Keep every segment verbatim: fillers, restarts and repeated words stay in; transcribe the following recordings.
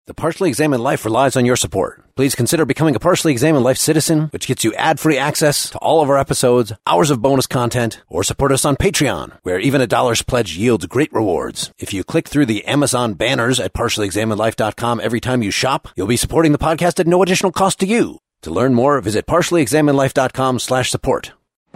The Partially Examined Life relies on your support. Please consider becoming a Partially Examined Life citizen, which gets you ad-free access to all of our episodes, hours of bonus content, or support us on Patreon, where even a dollar's pledge yields great rewards. If you click through the Amazon banners at partially examined life dot com every time you shop, you'll be supporting the podcast at no additional cost to you. To learn more, visit partially examined life dot com slash support.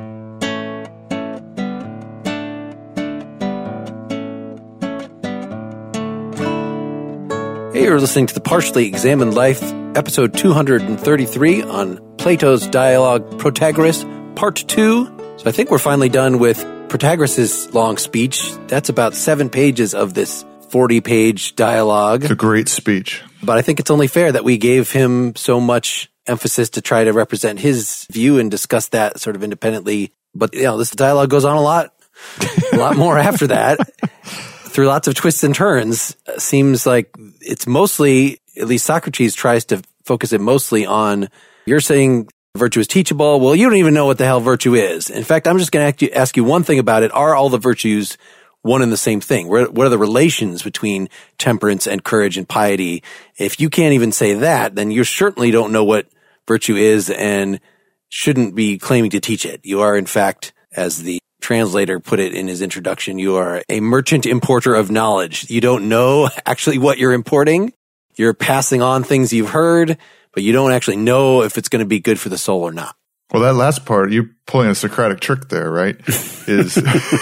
Hey, you're listening to the Partially Examined Life, episode two hundred thirty-three on Plato's dialogue Protagoras, part two. So I think we're finally done with Protagoras' long speech. That's about seven pages of this forty-page dialogue. It's a great speech. But I think it's only fair that we gave him so much emphasis to try to represent his view and discuss that sort of independently. But, you know, this dialogue goes on a lot, a lot more after that. Through lots of twists and turns, seems like it's mostly, at least Socrates tries to focus it mostly on, you're saying virtue is teachable. Well, you don't even know what the hell virtue is. In fact, I'm just going to ask you one thing about it. Are all the virtues one and the same thing? What are the relations between temperance and courage and piety? If you can't even say that, then you certainly don't know what virtue is and shouldn't be claiming to teach it. You are, in fact, as the translator put it in his introduction, you are a merchant importer of knowledge. You don't know actually what you're importing. You're passing on things you've heard, but you don't actually know if it's going to be good for the soul or not. Well, that last part, you're pulling a Socratic trick there, right? Is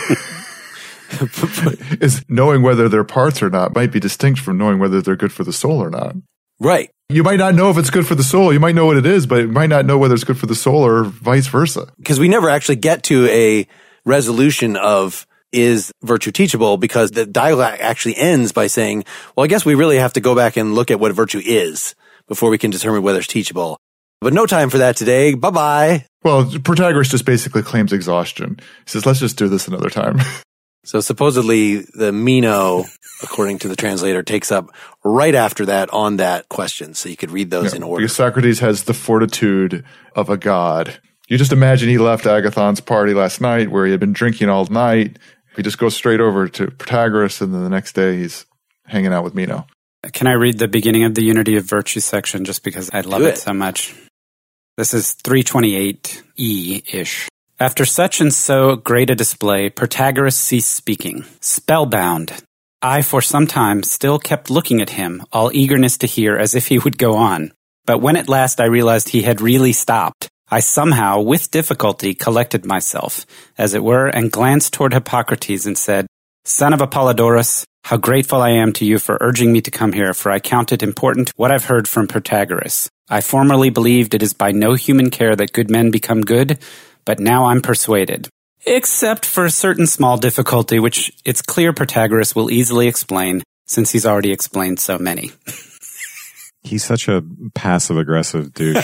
is knowing whether they're parts or not might be distinct from knowing whether they're good for the soul or not. Right. You might not know if it's good for the soul. You might know what it is, but you might not know whether it's good for the soul or vice versa. Because we never actually get to a resolution of is virtue teachable, because the dialogue actually ends by saying, well, I guess we really have to go back and look at what virtue is before we can determine whether it's teachable. But no time for that today. Bye-bye. Well, Protagoras just basically claims exhaustion. He says, let's just do this another time. So supposedly the Meno, according to the translator, takes up right after that on that question. So you could read those yeah, in order. Because Socrates has the fortitude of a god. You just imagine he left Agathon's party last night where he had been drinking all night. He just goes straight over to Protagoras, and then the next day he's hanging out with Meno. Can I read the beginning of the Unity of Virtue section just because I love Do it. it so much? This is three twenty-eight E-ish. After such and so great a display, Protagoras ceased speaking, spellbound. I for some time still kept looking at him, all eagerness to hear as if he would go on. But when at last I realized he had really stopped, I somehow, with difficulty, collected myself, as it were, and glanced toward Hippocrates and said, Son of Apollodorus, how grateful I am to you for urging me to come here, for I count it important what I've heard from Protagoras. I formerly believed it is by no human care that good men become good, but now I'm persuaded. Except for a certain small difficulty, which it's clear Protagoras will easily explain, since he's already explained so many. He's such a passive-aggressive douche.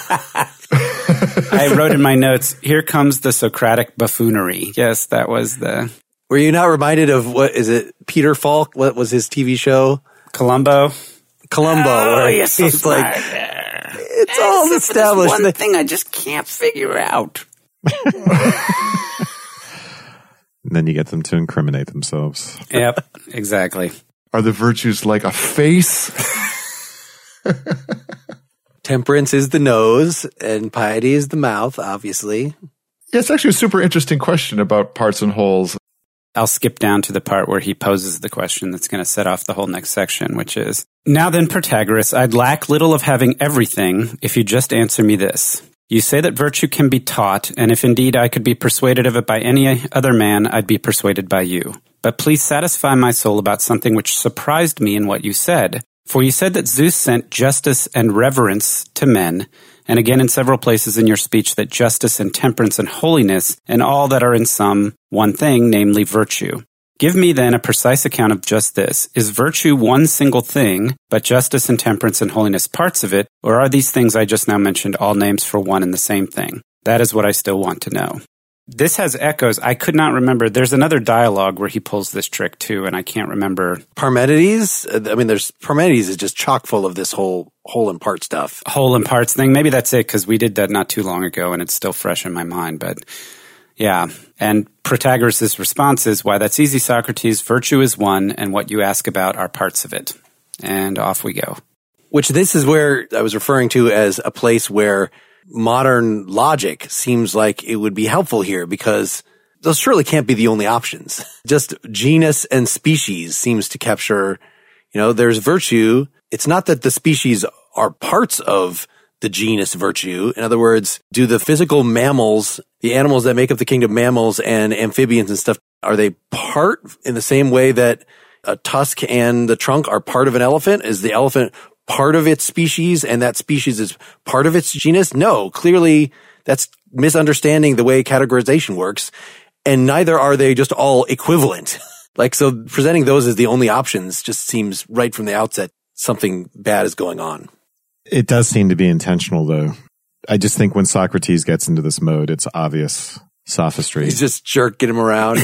I wrote in my notes, here comes the Socratic buffoonery. Yes, that was the... Were you not reminded of, what is it, Peter Falk? What was his T V show? Columbo? Columbo. Oh, where you're so he's smart. like, it's all Except for established. this one thing I just can't figure out. And then you get them to incriminate themselves. Yep, exactly. Are the virtues like a face? Temperance is the nose, and piety is the mouth, obviously. Yeah, it's actually a super interesting question about parts and wholes. I'll skip down to the part where he poses the question that's going to set off the whole next section, which is, Now then, Protagoras, I'd lack little of having everything if you just answer me this. You say that virtue can be taught, and if indeed I could be persuaded of it by any other man, I'd be persuaded by you. But please satisfy my soul about something which surprised me in what you said. For you said that Zeus sent justice and reverence to men, and again in several places in your speech that justice and temperance and holiness and all that are in some one thing, namely virtue. Give me then a precise account of just this. Is virtue one single thing, but justice and temperance and holiness parts of it, or are these things I just now mentioned all names for one and the same thing? That is what I still want to know. This has echoes. I could not remember. There's another dialogue where he pulls this trick too, and I can't remember. Parmenides? I mean, there's Parmenides is just chock full of this whole whole and part stuff. Whole and parts thing. Maybe that's it, because we did that not too long ago, and it's still fresh in my mind. But yeah, and Protagoras' response is, why, that's easy, Socrates. Virtue is one, and what you ask about are parts of it. And off we go. Which this is where I was referring to as a place where modern logic seems like it would be helpful here, because those surely can't be the only options. Just genus and species seems to capture, you know, there's virtue. It's not that the species are parts of the genus virtue. In other words, do the physical mammals, the animals that make up the kingdom, mammals and amphibians and stuff, are they part in the same way that a tusk and the trunk are part of an elephant? Is the elephant part of its species and that species is part of its genus? No, clearly that's misunderstanding the way categorization works. And neither are they just all equivalent. Like, so presenting those as the only options just seems right from the outset something bad is going on. It does seem to be intentional, though. I just think when Socrates gets into this mode, it's obvious sophistry. He's just jerking him around.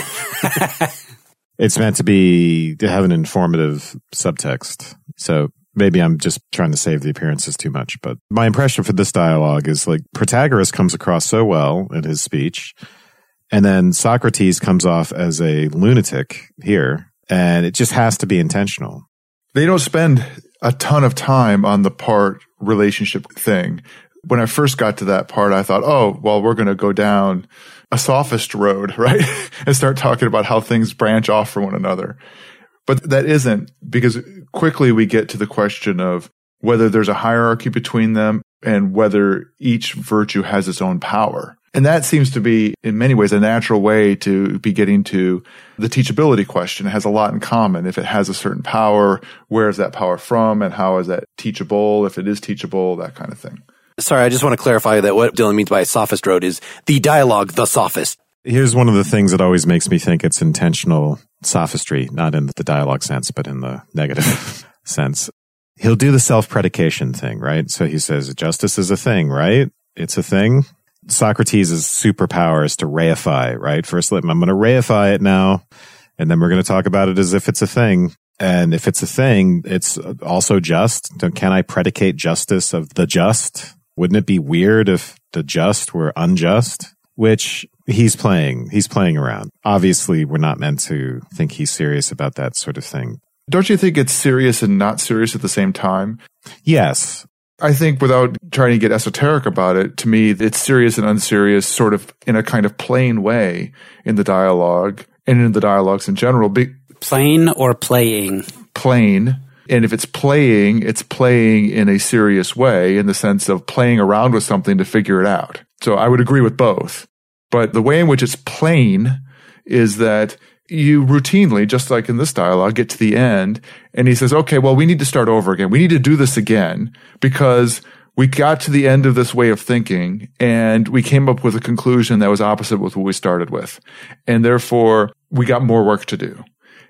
It's meant to be, to have an informative subtext. So maybe I'm just trying to save the appearances too much. But my impression for this dialogue is like Protagoras comes across so well in his speech. And then Socrates comes off as a lunatic here. And it just has to be intentional. They don't spend a ton of time on the part relationship thing. When I first got to that part, I thought, oh, well, we're going to go down a sophist road, right? And start talking about how things branch off from one another. But that isn't, because quickly we get to the question of whether there's a hierarchy between them and whether each virtue has its own power. And that seems to be, in many ways, a natural way to be getting to the teachability question. It has a lot in common. If it has a certain power, where is that power from and how is that teachable? If it is teachable, that kind of thing. Sorry, I just want to clarify that what Dylan means by sophist road is the dialogue, the sophist. Here's one of the things that always makes me think it's intentional sophistry, not in the dialogue sense, but in the negative sense. He'll do the self-predication thing, right? So he says, justice is a thing, right? It's a thing. Socrates' superpower is to reify, right? First, I'm going to reify it now, and then we're going to talk about it as if it's a thing. And if it's a thing, it's also just. Can I predicate justice of the just? Wouldn't it be weird if the just were unjust? Which he's playing. He's playing around. Obviously, we're not meant to think he's serious about that sort of thing. Don't you think it's serious and not serious at the same time? Yes. I think without trying to get esoteric about it, to me, it's serious and unserious sort of in a kind of plain way in the dialogue and in the dialogues in general. Be- Plain or playing? Plain. And if it's playing, it's playing in a serious way in the sense of playing around with something to figure it out. So I would agree with both. But the way in which it's plain is that you routinely, just like in this dialogue, get to the end and he says, okay, well, we need to start over again. We need to do this again because we got to the end of this way of thinking and we came up with a conclusion that was opposite with what we started with. And therefore, we got more work to do.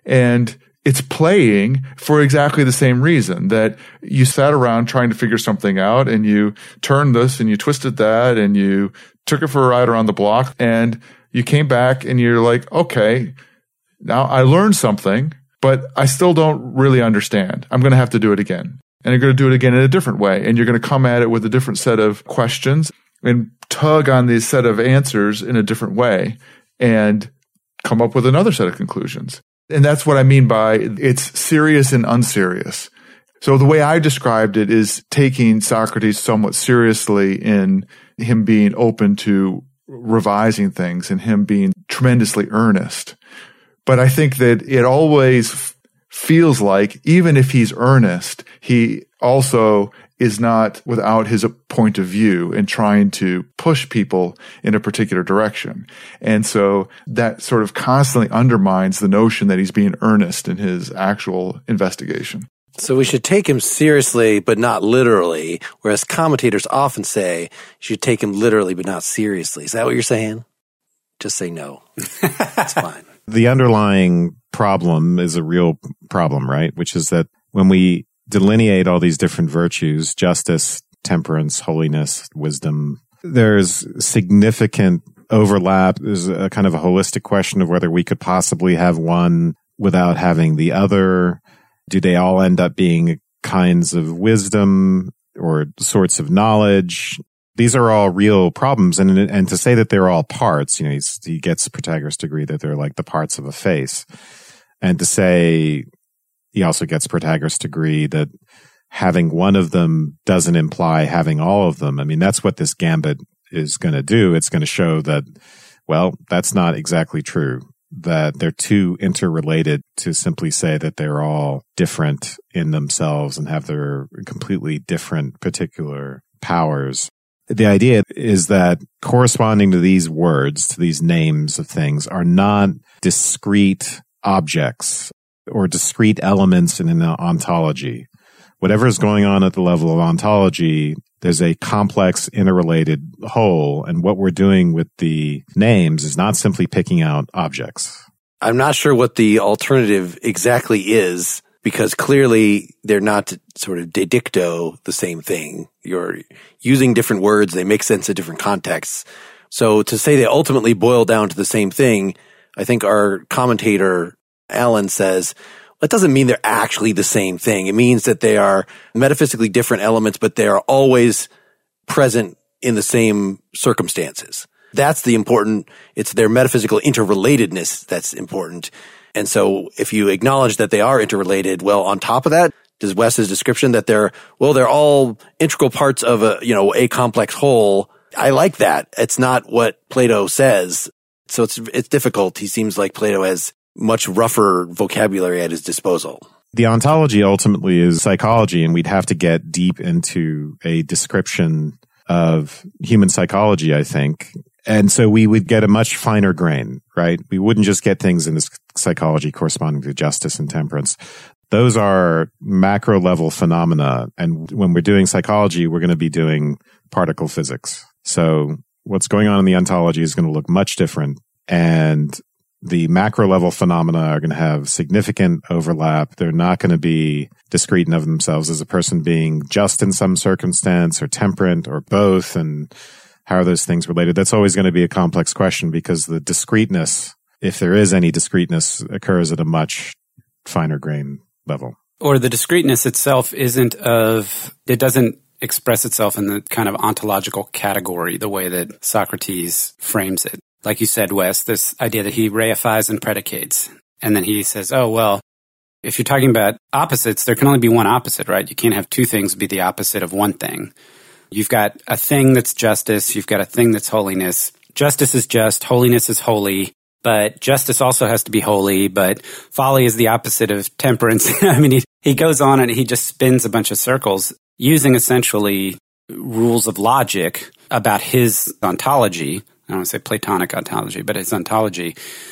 And it's playing for exactly the same reason that you sat around trying to figure something out and you turned this and you twisted that and you took it for a ride around the block and you came back and you're like, okay, now I learned something, but I still don't really understand. I'm going to have to do it again. And you're going to do it again in a different way. And you're going to come at it with a different set of questions and tug on these set of answers in a different way and come up with another set of conclusions. And that's what I mean by it's serious and unserious. So the way I described it is taking Socrates somewhat seriously in him being open to revising things and him being tremendously earnest. But I think that it always f- feels like, even if he's earnest, he also is not without his point of view in trying to push people in a particular direction. And so that sort of constantly undermines the notion that he's being earnest in his actual investigation. So we should take him seriously, but not literally, whereas commentators often say you should take him literally, but not seriously. Is that what you're saying? Just say no. That's fine. The underlying problem is a real problem, right? Which is that when we delineate all these different virtues, justice, temperance, holiness, wisdom, there's significant overlap. There's a kind of a holistic question of whether we could possibly have one without having the other. Do they all end up being kinds of wisdom or sorts of knowledge? These are all real problems. And and to say that they're all parts, you know, he's, he gets Protagoras to agree that they're like the parts of a face. And to say, he also gets Protagoras to agree that having one of them doesn't imply having all of them. I mean, that's what this gambit is going to do. It's going to show that, well, that's not exactly true, that they're too interrelated to simply say that they're all different in themselves and have their completely different particular powers. The idea is that corresponding to these words, to these names of things, are not discrete objects or discrete elements in an ontology. Whatever is going on at the level of ontology, there's a complex, interrelated whole, and what we're doing with the names is not simply picking out objects. I'm not sure what the alternative exactly is, because clearly they're not sort of de dicto the same thing. You're using different words, they make sense in different contexts. So to say they ultimately boil down to the same thing, I think our commentator, Alan, says, that doesn't mean they're actually the same thing. It means that they are metaphysically different elements, but they are always present in the same circumstances. That's the important, it's their metaphysical interrelatedness that's important. And so if you acknowledge that they are interrelated, well, on top of that, does Wes's description that they're, well, they're all integral parts of a, you know, a complex whole. I like that. It's not what Plato says. So it's, it's difficult. He seems like Plato has much rougher vocabulary at his disposal. The ontology ultimately is psychology, and we'd have to get deep into a description of human psychology, I think. And so we would get a much finer grain, right? We wouldn't just get things in this psychology corresponding to justice and temperance. Those are macro level phenomena. And when we're doing psychology, we're going to be doing particle physics. So what's going on in the ontology is going to look much different. And the macro level phenomena are going to have significant overlap. They're not going to be discrete in of themselves as a person being just in some circumstance or temperate or both. And how are those things related? That's always going to be a complex question, because the discreteness, if there is any discreteness, occurs at a much finer grain level. Or the discreteness itself isn't of, it doesn't express itself in the kind of ontological category, the way that Socrates frames it. Like you said, Wes, this idea that he reifies and predicates. And then he says, oh, well, if you're talking about opposites, there can only be one opposite, right? You can't have two things be the opposite of one thing. You've got a thing that's justice. You've got a thing that's holiness. Justice is just. Holiness is holy. But justice also has to be holy. But folly is the opposite of temperance. I mean, he, he goes on and he just spins a bunch of circles using essentially rules of logic about his ontology. I don't want to say Platonic ontology, but his ontology.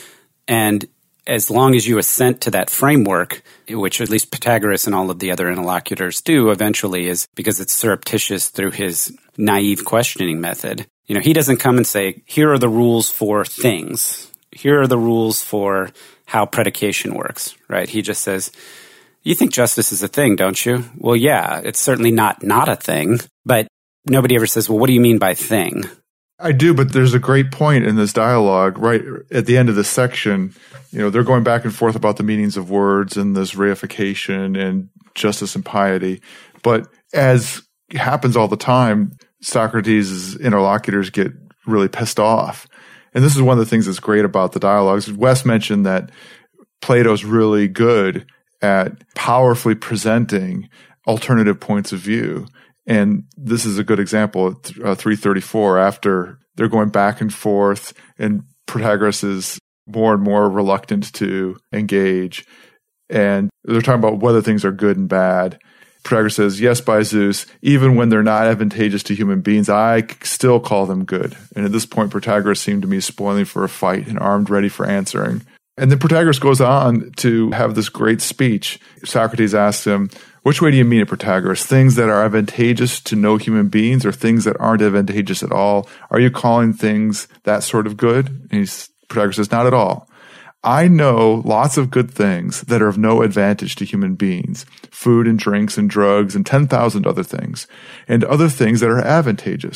And as long as you assent to that framework, which at least Pythagoras and all of the other interlocutors do eventually, is because it's surreptitious through his naive questioning method. You know, he doesn't come and say, here are the rules for things. Here are the rules for how predication works, right? He just says, you think justice is a thing, don't you? Well, yeah, it's certainly not not a thing, but nobody ever says, well, what do you mean by thing? I do, but there's a great point in this dialogue right at the end of this section. You know, they're going back and forth about the meanings of words and this reification and justice and piety. But as happens all the time, Socrates' interlocutors get really pissed off. And this is one of the things that's great about the dialogues. Wes mentioned that Plato's really good at powerfully presenting alternative points of view. And this is a good example at uh, three thirty-four, after they're going back and forth and Protagoras is more and more reluctant to engage. And they're talking about whether things are good and bad. Protagoras says, yes, by Zeus, even when they're not advantageous to human beings, I still call them good. And at this point, Protagoras seemed to me spoiling for a fight and armed ready for answering. And then Protagoras goes on to have this great speech. Socrates asks him, which way do you mean it, Protagoras? Things that are advantageous to no human beings or things that aren't advantageous at all? Are you calling things that sort of good? And he's, Protagoras says, not at all. I know lots of good things that are of no advantage to human beings, food and drinks and drugs and ten thousand other things, and other things that are advantageous.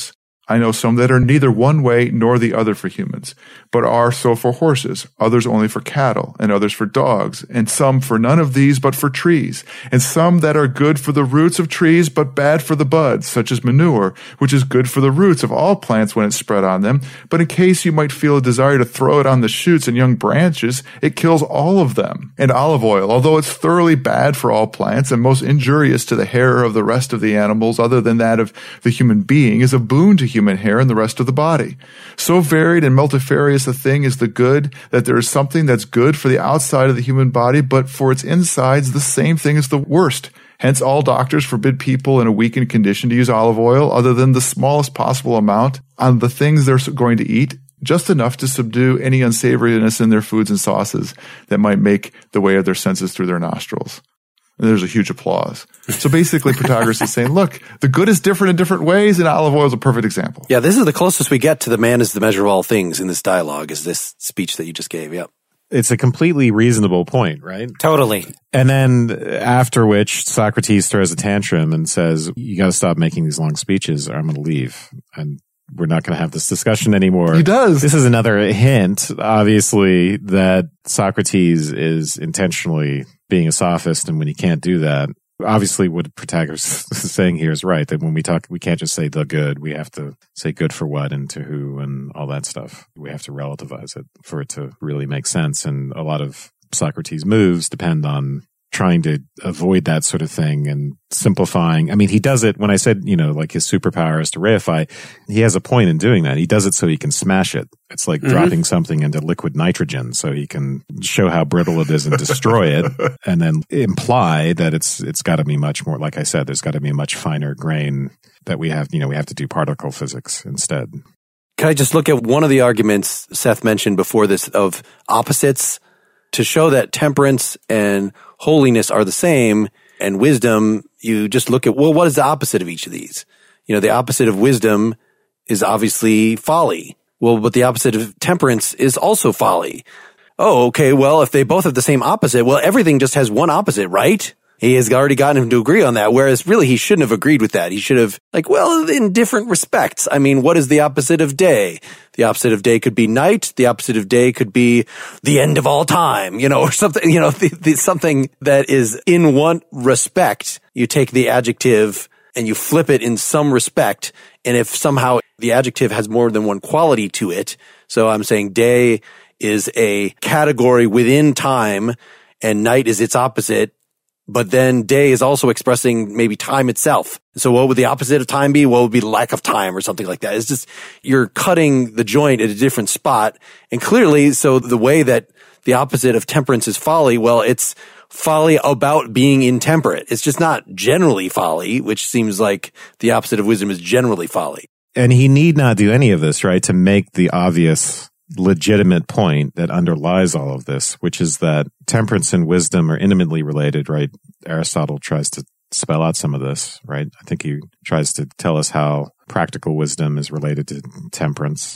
I know some that are neither one way nor the other for humans, but are so for horses, others only for cattle, and others for dogs, and some for none of these but for trees, and some that are good for the roots of trees but bad for the buds, such as manure, which is good for the roots of all plants when it's spread on them, but in case you might feel a desire to throw it on the shoots and young branches, it kills all of them. And olive oil, although it's thoroughly bad for all plants and most injurious to the hair of the rest of the animals other than that of the human being, is a boon to human hair and the rest of the body. So varied and multifarious a thing is the good that there is something that's good for the outside of the human body, but for its insides the same thing is the worst. Hence, all doctors forbid people in a weakened condition to use olive oil other than the smallest possible amount on the things they're going to eat, just enough to subdue any unsavoriness in their foods and sauces that might make the way of their senses through their nostrils. And there's a huge applause. So basically, Protagoras is saying, look, the good is different in different ways, and olive oil is a perfect example. Yeah, this is the closest we get to the man is the measure of all things in this dialogue, is this speech that you just gave. Yep. It's a completely reasonable point, right? Totally. And then after which Socrates throws a tantrum and says, you got to stop making these long speeches or I'm going to leave. And we're not going to have this discussion anymore. He does. This is another hint, obviously, that Socrates is intentionally being a sophist. And when he can't do that, obviously what Protagoras is saying here is right, that when we talk, we can't just say the good. We have to say good for what and to who and all that stuff. We have to relativize it for it to really make sense. And a lot of Socrates' moves depend on trying to avoid that sort of thing and simplifying. I mean, he does it when I said, you know, like his superpower is to reify. He has a point in doing that. He does it so he can smash it. It's like mm-hmm. dropping something into liquid nitrogen so he can show how brittle it is and destroy it and then imply that it's, it's got to be much more, like I said, there's got to be a much finer grain that we have, you know, we have to do particle physics instead. Can I just look at one of the arguments Seth mentioned before this of opposites to show that temperance and holiness are the same, and wisdom, you just look at, well, what is the opposite of each of these? You know, the opposite of wisdom is obviously folly. Well, but the opposite of temperance is also folly. Oh, okay, well, if they both have the same opposite, well, everything just has one opposite, right? He has already gotten him to agree on that, whereas really he shouldn't have agreed with that. He should have, like, well, in different respects. I mean, what is the opposite of day? The opposite of day could be night. The opposite of day could be the end of all time, you know, or something, you know, the, the, something that is in one respect. You take the adjective and you flip it in some respect. And if somehow the adjective has more than one quality to it, so I'm saying day is a category within time and night is its opposite. But then day is also expressing maybe time itself. So what would the opposite of time be? What would be lack of time or something like that? It's just, you're cutting the joint at a different spot. And clearly, so the way that the opposite of temperance is folly, well, it's folly about being intemperate. It's just not generally folly, which seems like the opposite of wisdom is generally folly. And he need not do any of this, right, to make the obvious legitimate point that underlies all of this, which is that temperance and wisdom are intimately related, right? Aristotle tries to spell out some of this, right? I think he tries to tell us how practical wisdom is related to temperance.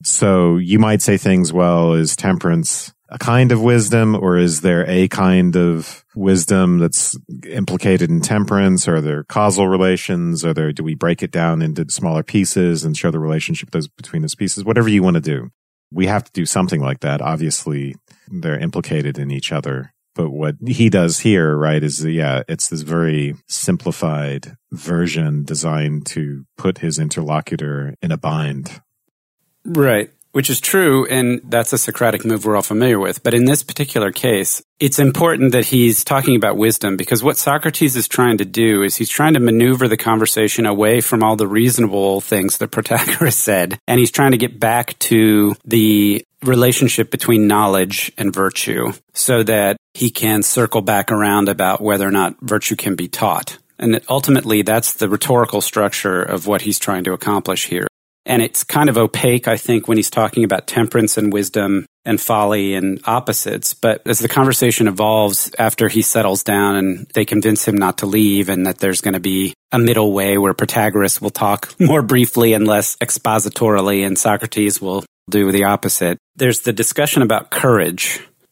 So you might say things, well, is temperance a kind of wisdom, or is there a kind of wisdom that's implicated in temperance? Are there causal relations? Are there, do we break it down into smaller pieces and show the relationship those between those pieces? Whatever you want to do. We have to do something like that. Obviously, they're implicated in each other. But what he does here, right, is, yeah, it's this very simplified version designed to put his interlocutor in a bind. Right, which is true, and that's a Socratic move we're all familiar with. But in this particular case, it's important that he's talking about wisdom, because what Socrates is trying to do is he's trying to maneuver the conversation away from all the reasonable things that Protagoras said, and he's trying to get back to the relationship between knowledge and virtue so that he can circle back around about whether or not virtue can be taught. And ultimately, that's the rhetorical structure of what he's trying to accomplish here. And it's kind of opaque, I think, when he's talking about temperance and wisdom and folly and opposites. But as the conversation evolves after he settles down and they convince him not to leave and that there's going to be a middle way where Protagoras will talk more briefly and less expositorily and Socrates will do the opposite. There's the discussion about courage.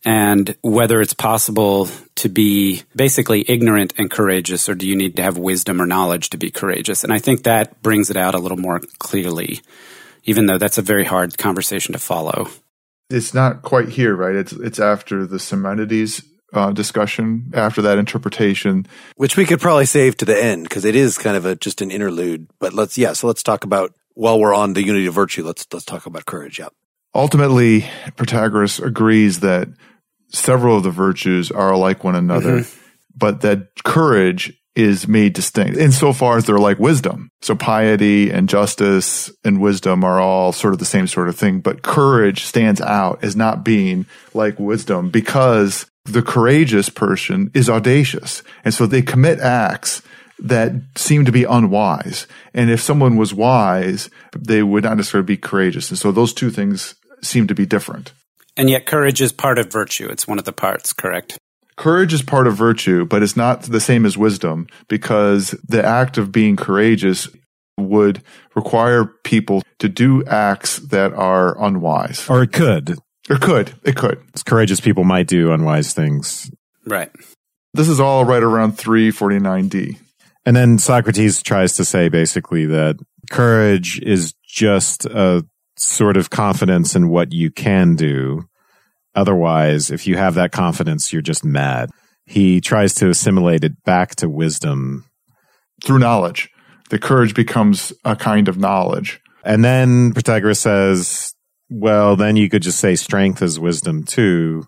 and whether it's possible to be basically ignorant and courageous, or do you need to have wisdom or knowledge to be courageous? And I think that brings it out a little more clearly, even though that's a very hard conversation to follow. It's not quite here, right? It's it's after the Simonides uh, discussion, after that interpretation. Which we could probably save to the end, because it is kind of a just an interlude. But let's, yeah, so let's talk about, while we're on the unity of virtue, let's let's talk about courage, yeah. Ultimately, Protagoras agrees that several of the virtues are like one another, mm-hmm. but that courage is made distinct insofar as they're like wisdom. So piety and justice and wisdom are all sort of the same sort of thing, but courage stands out as not being like wisdom because the courageous person is audacious. And so they commit acts that seem to be unwise. And if someone was wise, they would not necessarily be courageous. And so those two things seem to be different. And yet courage is part of virtue. It's one of the parts, correct? Courage is part of virtue, but it's not the same as wisdom, because the act of being courageous would require people to do acts that are unwise. Or it could. Or could. It could. Courageous people might do unwise things. Right. This is all right around three forty-nine D. And then Socrates tries to say basically that courage is just a sort of confidence in what you can do. Otherwise, if you have that confidence, you're just mad. He tries to assimilate it back to wisdom. Through knowledge. The courage becomes a kind of knowledge. And then Protagoras says, well, then you could just say strength is wisdom too,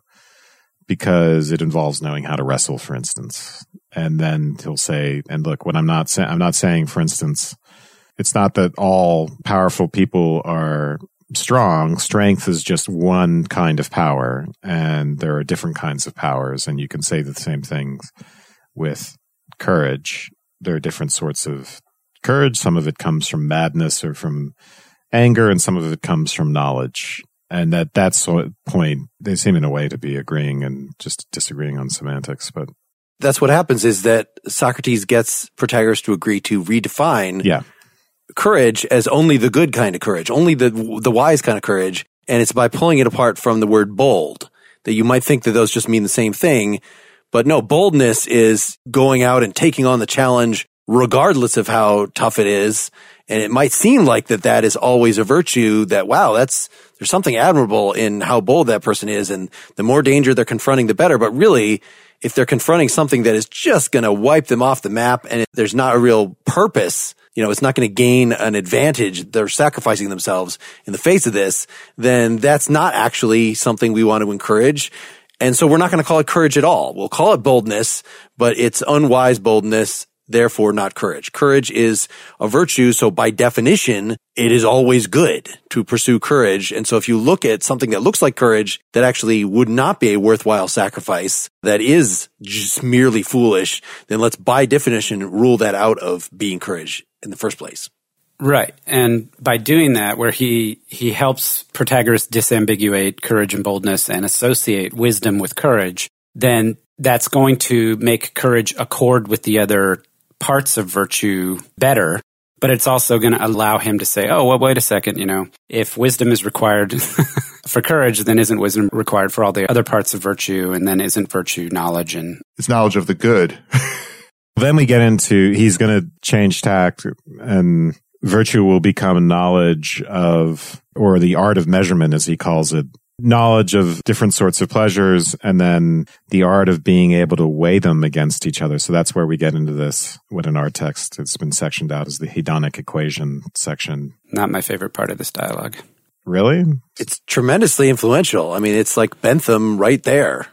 because it involves knowing how to wrestle, for instance. And then he'll say, and look, what I'm not saying, I'm not saying, for instance, it's not that all powerful people are strong. Strength is just one kind of power, and there are different kinds of powers, and you can say the same things with courage. There are different sorts of courage. Some of it comes from madness or from anger, and some of it comes from knowledge. And at that sort of point, they seem in a way to be agreeing and just disagreeing on semantics. But that's what happens, is that Socrates gets Protagoras to agree to redefine yeah. courage as only the good kind of courage, only the the wise kind of courage. And it's by pulling it apart from the word bold that you might think that those just mean the same thing. But no, boldness is going out and taking on the challenge regardless of how tough it is. And it might seem like that that is always a virtue, that, wow, that's, there's something admirable in how bold that person is. And the more danger they're confronting, the better. But really, if they're confronting something that is just going to wipe them off the map and it, there's not a real purpose, you know, it's not going to gain an advantage, they're sacrificing themselves in the face of this, then that's not actually something we want to encourage. And so we're not going to call it courage at all. We'll call it boldness, but it's unwise boldness, therefore not courage. Courage is a virtue, so by definition, it is always good to pursue courage. And so if you look at something that looks like courage that actually would not be a worthwhile sacrifice, that is just merely foolish, then let's by definition rule that out of being courage in the first place. Right. And by doing that, where he, he helps Protagoras disambiguate courage and boldness and associate wisdom with courage, then that's going to make courage accord with the other parts of virtue better. But it's also going to allow him to say, oh, well, wait a second, you know, if wisdom is required for courage, then isn't wisdom required for all the other parts of virtue? And then isn't virtue knowledge? And it's knowledge of the good. Then we get into, he's going to change tact, and virtue will become knowledge of, or the art of measurement, as he calls it, knowledge of different sorts of pleasures, and then the art of being able to weigh them against each other. So that's where we get into this, what in our text it's been sectioned out as the hedonic equation section. Not my favorite part of this dialogue. Really? It's tremendously influential. I mean, it's like Bentham right there.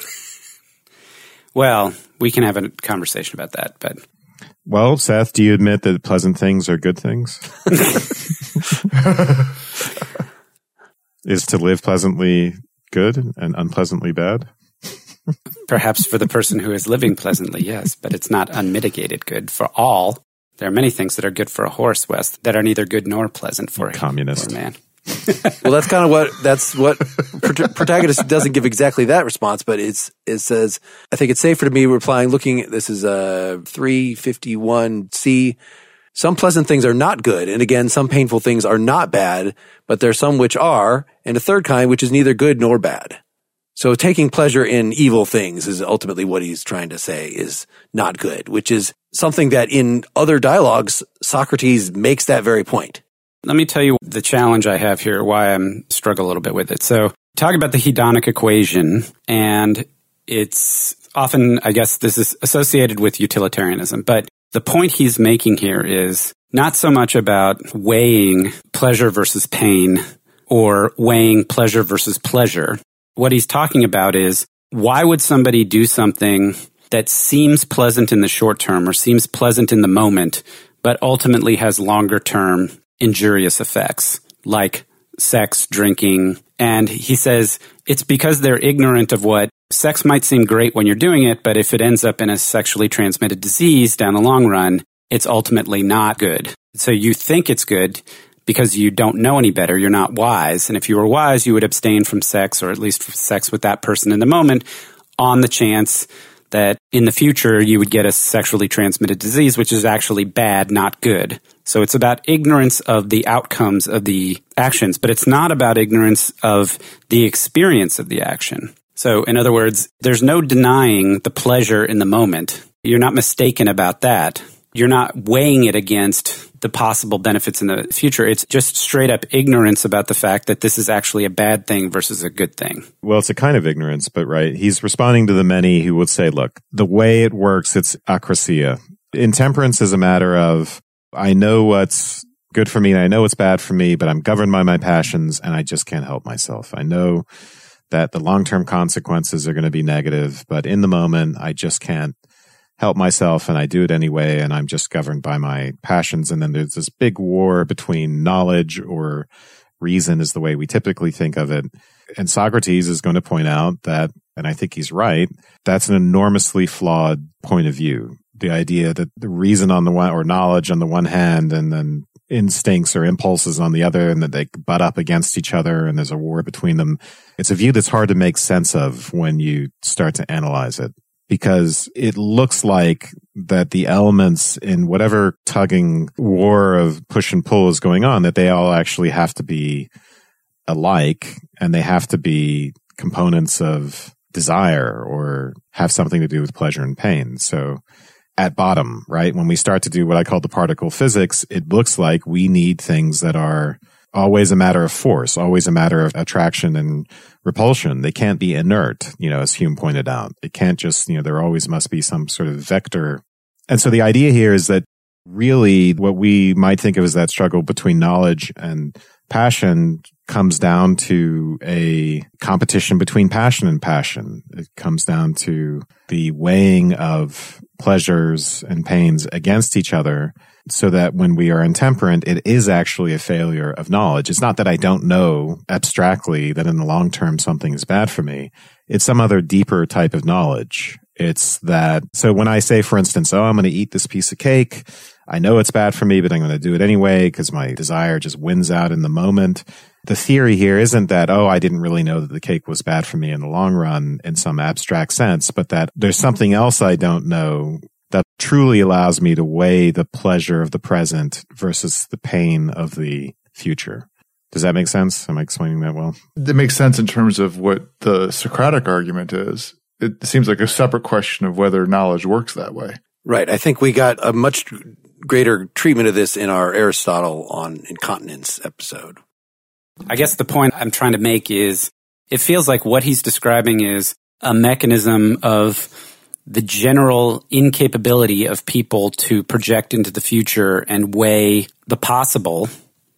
Well, we can have a conversation about that, but... Well, Seth, do you admit that pleasant things are good things? Is to live pleasantly good and unpleasantly bad? Perhaps for the person who is living pleasantly, yes, but it's not unmitigated good for all. There are many things that are good for a horse, Wes, that are neither good nor pleasant for a communist for a man. Well, that's kind of what, that's what Protagoras doesn't give exactly that response, but it's, it says, I think it's safer to me replying, looking, this is uh, three fifty-one C, some pleasant things are not good, and again, some painful things are not bad, but there are some which are, and a third kind which is neither good nor bad. So taking pleasure in evil things is ultimately what he's trying to say is not good, which is something that in other dialogues, Socrates makes that very point. Let me tell you the challenge I have here, why I'm struggle a little bit with it. So talk about the hedonic equation, and it's often, I guess this is associated with utilitarianism, but the point he's making here is not so much about weighing pleasure versus pain or weighing pleasure versus pleasure. What he's talking about is, why would somebody do something that seems pleasant in the short term or seems pleasant in the moment, but ultimately has longer term injurious effects, like sex, drinking? And he says it's because they're ignorant of what sex might seem great when you're doing it, but if it ends up in a sexually transmitted disease down the long run, it's ultimately not good. So you think it's good because you don't know any better. You're not wise. And if you were wise, you would abstain from sex, or at least sex with that person in the moment, on the chance that in the future you would get a sexually transmitted disease, which is actually bad, not good. So it's about ignorance of the outcomes of the actions, but it's not about ignorance of the experience of the action. So in other words, there's no denying the pleasure in the moment. You're not mistaken about that. You're not weighing it against the possible benefits in the future. It's just straight up ignorance about the fact that this is actually a bad thing versus a good thing. Well, it's a kind of ignorance, but right. He's responding to the many who would say, look, the way it works, it's akrasia. Intemperance is a matter of, I know what's good for me and I know what's bad for me, but I'm governed by my passions and I just can't help myself. I know that the long-term consequences are going to be negative, but in the moment, I just can't help myself and I do it anyway, and I'm just governed by my passions. And then there's this big war between knowledge or reason is the way we typically think of it. And Socrates is going to point out that, and I think he's right, that's an enormously flawed point of view. The idea that the reason on the one, or knowledge on the one hand, and then instincts or impulses on the other, and that they butt up against each other and there's a war between them. It's a view that's hard to make sense of when you start to analyze it, because it looks like that the elements in whatever tugging war of push and pull is going on, that they all actually have to be alike and they have to be components of desire or have something to do with pleasure and pain. So at bottom, right, when we start to do what I call the particle physics, it looks like we need things that are always a matter of force, always a matter of attraction and repulsion. They can't be inert, you know, as Hume pointed out. It can't just, you know, there always must be some sort of vector. And so the idea here is that really what we might think of as that struggle between knowledge and passion comes down to a competition between passion and passion. It comes down to the weighing of pleasures and pains against each other, so that when we are intemperate, it is actually a failure of knowledge. It's not that I don't know abstractly that in the long term something is bad for me. It's some other deeper type of knowledge. It's that, so when I say, for instance, oh, I'm going to eat this piece of cake, I know it's bad for me, but I'm going to do it anyway because my desire just wins out in the moment. The theory here isn't that, oh, I didn't really know that the cake was bad for me in the long run in some abstract sense, but that there's something else I don't know that truly allows me to weigh the pleasure of the present versus the pain of the future. Does that make sense? Am I explaining that well? That makes sense in terms of what the Socratic argument is. It seems like a separate question of whether knowledge works that way. Right. I think we got a much greater treatment of this in our Aristotle on incontinence episode. I guess the point I'm trying to make is it feels like what he's describing is a mechanism of the general incapability of people to project into the future and weigh the possible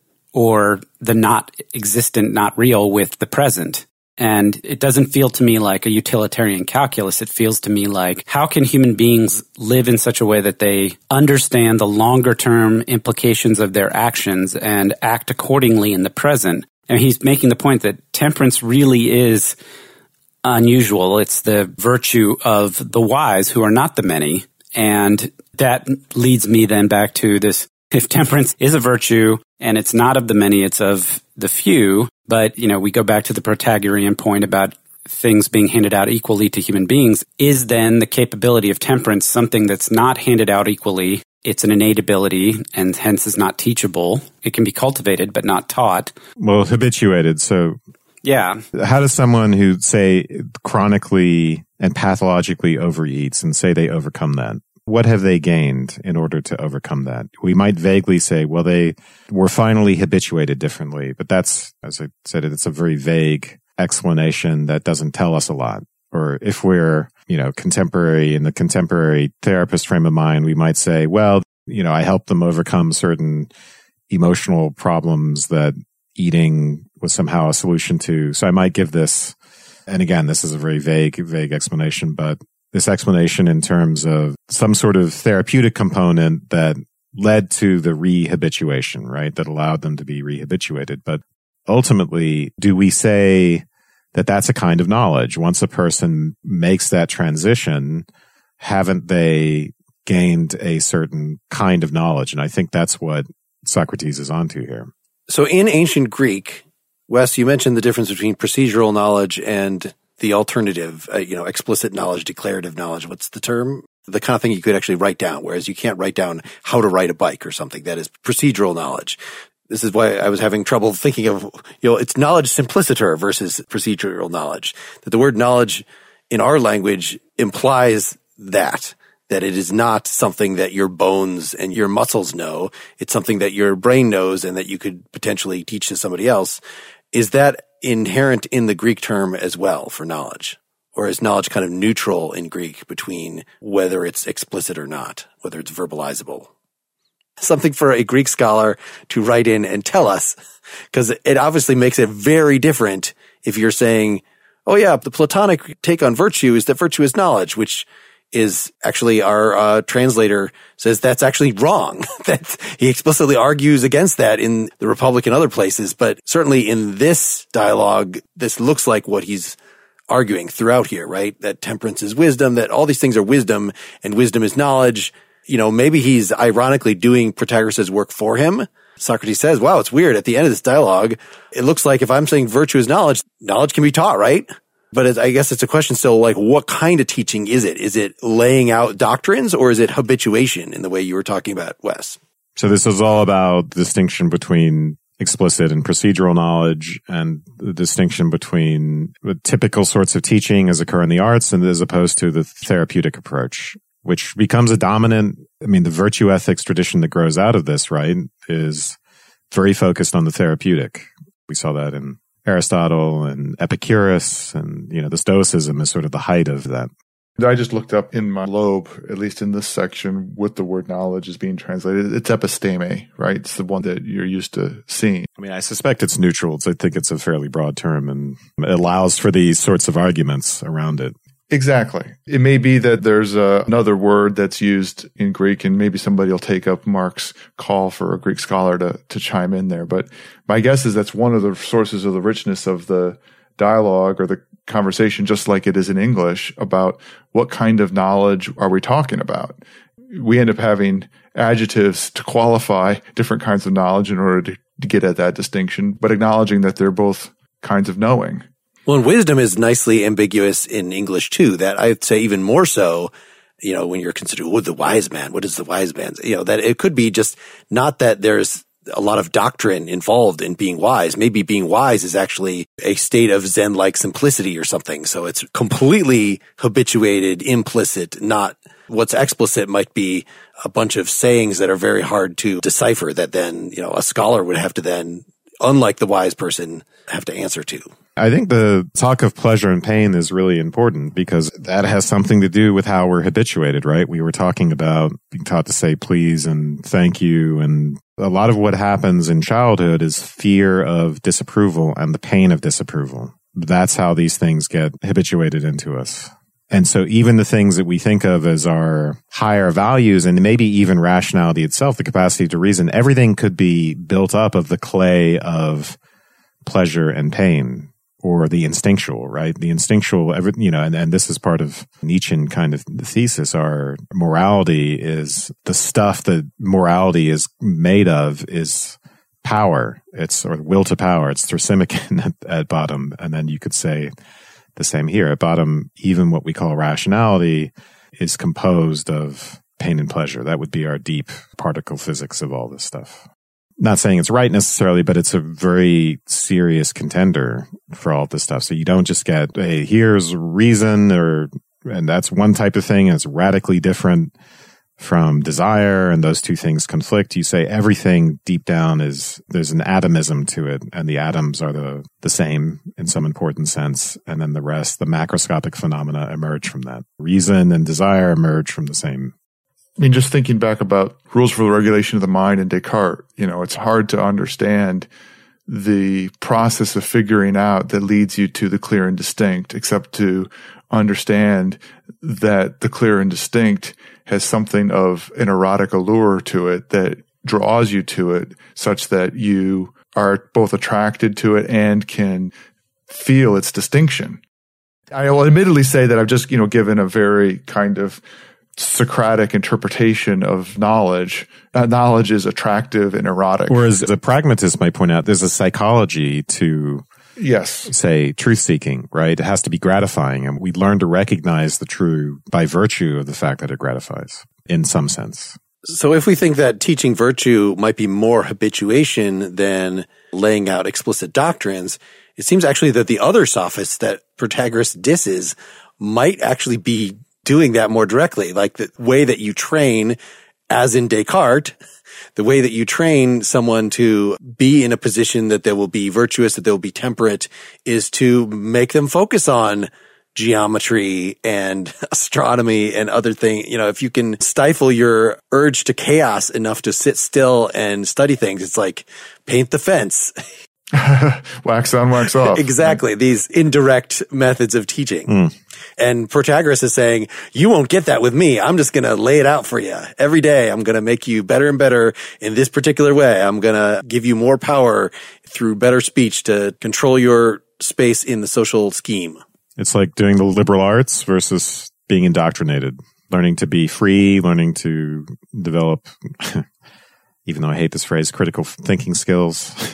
or the not existent, not real with the present. And it doesn't feel to me like a utilitarian calculus. It feels to me like, how can human beings live in such a way that they understand the longer term implications of their actions and act accordingly in the present? And he's making the point that temperance really is unusual. It's the virtue of the wise who are not the many. And that leads me then back to this, if temperance is a virtue and it's not of the many, it's of the few. But, you know, we go back to the Protagorean point about things being handed out equally to human beings. Is then the capability of temperance something that's not handed out equally? It's an innate ability and hence is not teachable. It can be cultivated but not taught. Well, habituated. So Yeah. How does someone who, say, chronically and pathologically overeats and say they overcome that? What have they gained in order to overcome that? We might vaguely say, well, they were finally habituated differently. But that's, as I said, it's a very vague explanation that doesn't tell us a lot. Or if we're, you know, contemporary in the contemporary therapist frame of mind, we might say, well, you know, I helped them overcome certain emotional problems that eating was somehow a solution to. So I might give this, and again, this is a very vague, vague explanation, but this explanation in terms of some sort of therapeutic component that led to the rehabituation, right? That allowed them to be rehabituated. But ultimately, do we say that that's a kind of knowledge? Once a person makes that transition, haven't they gained a certain kind of knowledge? And I think that's what Socrates is onto here. So in ancient Greek, Wes, you mentioned the difference between procedural knowledge and the alternative, uh, you know, explicit knowledge, declarative knowledge. What's the term? The kind of thing you could actually write down, whereas you can't write down how to ride a bike or something. That is procedural knowledge. This is why I was having trouble thinking of, you know, it's knowledge simpliciter versus procedural knowledge. That the word knowledge in our language implies that, that it is not something that your bones and your muscles know. It's something that your brain knows and that you could potentially teach to somebody else. Is that inherent in the Greek term as well for knowledge? Or is knowledge kind of neutral in Greek between whether it's explicit or not, whether it's verbalizable? Something for a Greek scholar to write in and tell us, because it obviously makes it very different if you're saying, oh yeah, the Platonic take on virtue is that virtue is knowledge, which is actually our uh, translator says that's actually wrong. That he explicitly argues against that in the Republic and other places. But certainly in this dialogue, this looks like what he's arguing throughout here, right? That temperance is wisdom, that all these things are wisdom and wisdom is knowledge. You know, maybe he's ironically doing Protagoras' work for him. Socrates says, wow, it's weird. At the end of this dialogue, it looks like if I'm saying virtue is knowledge, knowledge can be taught, right? But I guess it's a question still, like, what kind of teaching is it? Is it laying out doctrines or is it habituation in the way you were talking about, Wes? So this is all about the distinction between explicit and procedural knowledge and the distinction between the typical sorts of teaching as occur in the arts and as opposed to the therapeutic approach, which becomes a dominant, I mean, the virtue ethics tradition that grows out of this, right, is very focused on the therapeutic. We saw that in Aristotle and Epicurus, and, you know, the Stoicism is sort of the height of that. I just looked up in my lobe, at least in this section, what the word knowledge is being translated. It's episteme, right? It's the one that you're used to seeing. I mean, I suspect it's neutral. I think it's a fairly broad term, and it allows for these sorts of arguments around it. Exactly. It may be that there's a, another word that's used in Greek, and maybe somebody will take up Mark's call for a Greek scholar to, to chime in there. But my guess is that's one of the sources of the richness of the dialogue or the conversation, just like it is in English, about what kind of knowledge are we talking about. We end up having adjectives to qualify different kinds of knowledge in order to, to get at that distinction, but acknowledging that they're both kinds of knowing. Well, and wisdom is nicely ambiguous in English too. That I'd say even more so, you know, when you're considering, what the wise man, what is the wise man? You know, that it could be just not that there's a lot of doctrine involved in being wise. Maybe being wise is actually a state of Zen-like simplicity or something. So it's completely habituated, implicit, not what's explicit might be a bunch of sayings that are very hard to decipher that then, you know, a scholar would have to then, unlike the wise person, have to answer to. I think the talk of pleasure and pain is really important because that has something to do with how we're habituated, right? We were talking about being taught to say please and thank you. And a lot of what happens in childhood is fear of disapproval and the pain of disapproval. That's how these things get habituated into us. And so even the things that we think of as our higher values and maybe even rationality itself, the capacity to reason, everything could be built up of the clay of pleasure and pain. Or the instinctual, right? The instinctual, you know, and, and this is part of Nietzschean kind of thesis. Our morality is the stuff that morality is made of is power. It's or will to power. It's thrasymachon at, at bottom. And then you could say the same here. At bottom, even what we call rationality is composed of pain and pleasure. That would be our deep particle physics of all this stuff. not saying it's right necessarily, but it's a very serious contender for all this stuff. So you don't just get, hey, here's reason, or, and that's one type of thing, and it's radically different from desire, and those two things conflict. You say everything deep down is, there's an atomism to it, and the atoms are the, the same in some important sense, and then the rest, the macroscopic phenomena, emerge from that. Reason and desire emerge from the same. I mean, just thinking back about rules for the regulation of the mind and Descartes, you know, it's hard to understand the process of figuring out that leads you to the clear and distinct, except to understand that the clear and distinct has something of an erotic allure to it that draws you to it, such that you are both attracted to it and can feel its distinction. I will admittedly say that I've just, you know, given a very kind of Socratic interpretation of knowledge. Uh, knowledge is attractive and erotic. Whereas a pragmatist might point out there's a psychology to, yes, say, truth seeking, right? It has to be gratifying, and we learn to recognize the true by virtue of the fact that it gratifies in some sense. So if we think that teaching virtue might be more habituation than laying out explicit doctrines, it seems actually that the other sophists that Protagoras disses might actually be doing that more directly, like the way that you train, as in Descartes, the way that you train someone to be in a position that they will be virtuous, that they will be temperate, is to make them focus on geometry and astronomy and other things. You know, if you can stifle your urge to chaos enough to sit still and study things, it's like paint the fence. Wax on, wax off. Exactly. These indirect methods of teaching. Mm. And Protagoras is saying, you won't get that with me. I'm just going to lay it out for you. Every day, I'm going to make you better and better in this particular way. I'm going to give you more power through better speech to control your space in the social scheme. It's like doing the liberal arts versus being indoctrinated, learning to be free, learning to develop, even though I hate this phrase, critical thinking skills.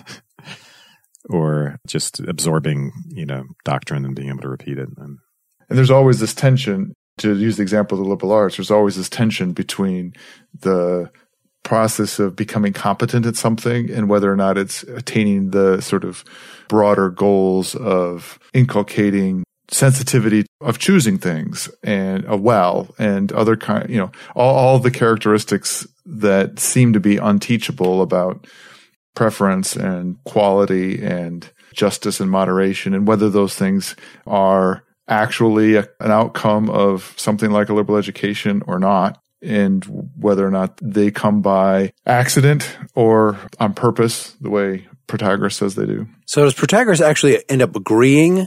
Or just absorbing, you know, doctrine and being able to repeat it. And, and there's always this tension, to use the example of the liberal arts, there's always this tension between the process of becoming competent at something and whether or not it's attaining the sort of broader goals of inculcating sensitivity of choosing things and a well and other kind, you know, all, all the characteristics that seem to be unteachable about preference and quality and justice and moderation, and whether those things are actually a, an outcome of something like a liberal education or not, and whether or not they come by accident or on purpose, the way Protagoras says they do. So does Protagoras actually end up agreeing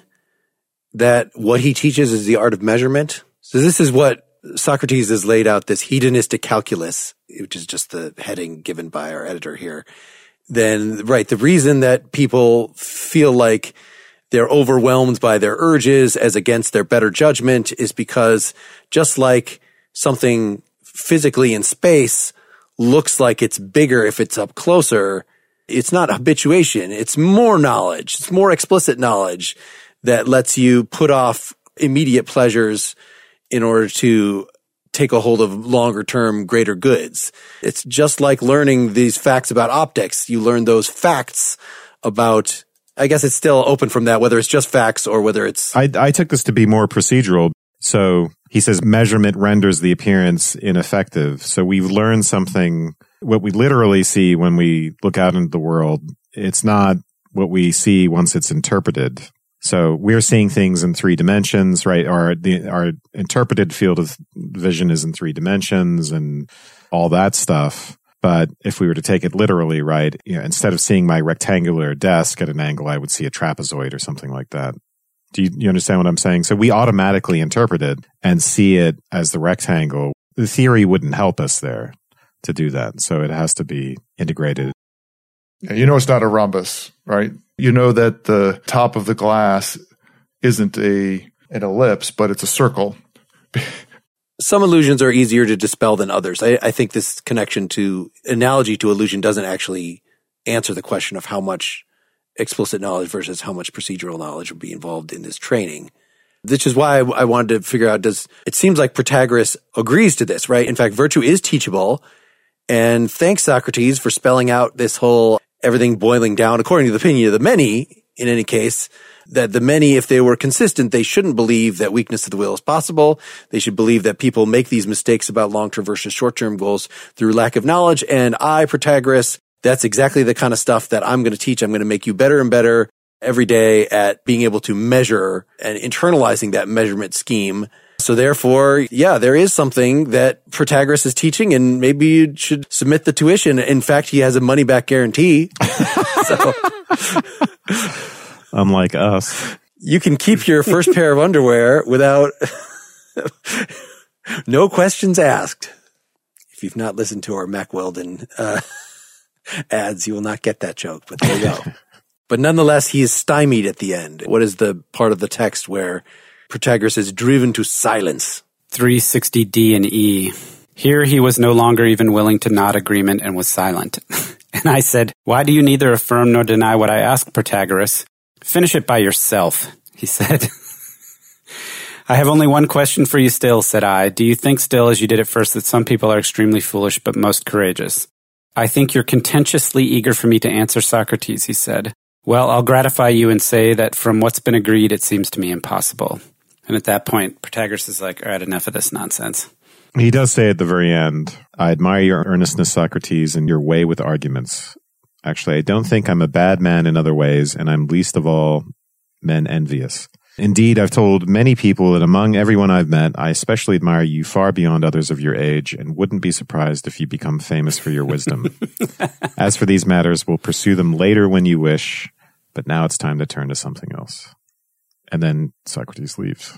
that what he teaches is the art of measurement? So this is what Socrates has laid out, this hedonistic calculus, which is just the heading given by our editor here. Then, right, the reason that people feel like they're overwhelmed by their urges as against their better judgment is because just like something physically in space looks like it's bigger if it's up closer, it's not habituation. It's more knowledge. It's more explicit knowledge that lets you put off immediate pleasures in order to take a hold of longer term greater goods. It's just like learning these facts about optics. You learn those facts about, I guess it's still open from that, whether it's just facts or whether it's... I, I took this to be more procedural. So he says measurement renders the appearance ineffective. So we've learned something, what we literally see when we look out into the world, it's not what we see once it's interpreted. So we're seeing things in three dimensions, right? Our, the, our interpreted field of vision is in three dimensions and all that stuff. But if we were to take it literally, right, you know, instead of seeing my rectangular desk at an angle, I would see a trapezoid or something like that. Do you, you understand what I'm saying? So we automatically interpret it and see it as the rectangle. The theory wouldn't help us there to do that. So it has to be integrated. Yeah, you know, it's not a rhombus, right? You know that the top of the glass isn't a an ellipse, but it's a circle. Some illusions are easier to dispel than others. I, I think this connection to analogy to illusion doesn't actually answer the question of how much explicit knowledge versus how much procedural knowledge would be involved in this training. Which is why I, I wanted to figure out, does it seems like Protagoras agrees to this, right? In fact, virtue is teachable. And thanks, Socrates, for spelling out this whole everything boiling down, according to the opinion of the many, in any case, that the many, if they were consistent, they shouldn't believe that weakness of the will is possible. They should believe that people make these mistakes about long-term versus short-term goals through lack of knowledge. And I, Protagoras, that's exactly the kind of stuff that I'm going to teach. I'm going to make you better and better every day at being able to measure and internalizing that measurement scheme. So therefore, yeah, there is something that Protagoras is teaching, and maybe you should submit the tuition. In fact, he has a money-back guarantee. So unlike us, you can keep your first pair of underwear without no questions asked. If you've not listened to our Mack Weldon uh, ads, you will not get that joke, but there you go. But nonetheless, he is stymied at the end. What is the part of the text where Protagoras is driven to silence? three sixty D and E. Here he was no longer even willing to nod agreement and was silent. And I said, why do you neither affirm nor deny what I ask, Protagoras? Finish it by yourself, he said. I have only one question for you still, said I. Do you think still, as you did at first, that some people are extremely foolish but most courageous? I think you're contentiously eager for me to answer, Socrates, he said. Well, I'll gratify you and say that from what's been agreed, it seems to me impossible. And at that point, Protagoras is like, all right, enough of this nonsense. He does say at the very end, I admire your earnestness, Socrates, and your way with arguments. Actually, I don't think I'm a bad man in other ways, and I'm least of all men envious. Indeed, I've told many people that among everyone I've met, I especially admire you far beyond others of your age and wouldn't be surprised if you become famous for your wisdom. As for these matters, we'll pursue them later when you wish, but now it's time to turn to something else. And then Socrates leaves.